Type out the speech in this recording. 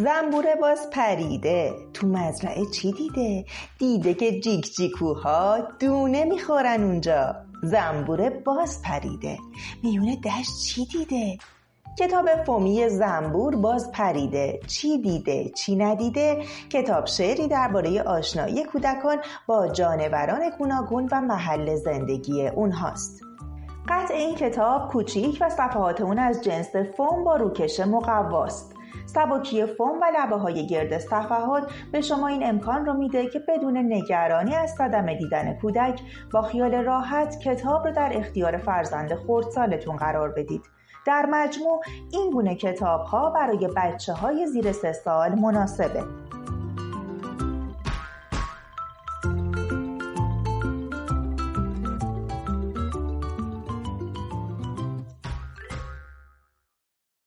زنبوره باز پریده، تو مزرعه چی دیده؟ دیده که جیک جیکوها دونه میخورن اونجا. زنبوره باز پریده، میونه دشت چی دیده؟ کتاب فومی زنبور باز پریده، چی دیده چی ندیده؟ کتاب شعری درباره آشنایی کودکان با جانوران گوناگون و محل زندگی اونهاست. قطع این کتاب کوچیک و صفحات اون از جنس فوم با روکش مقواست. سبکی فوم و لبه های گرد صفحات به شما این امکان رو میده که بدون نگرانی از صدمه دیدن کودک با خیال راحت کتاب رو در اختیار فرزند خردسالتون قرار بدید. در مجموع این گونه کتاب ها برای بچه های زیر 3 سال مناسبه.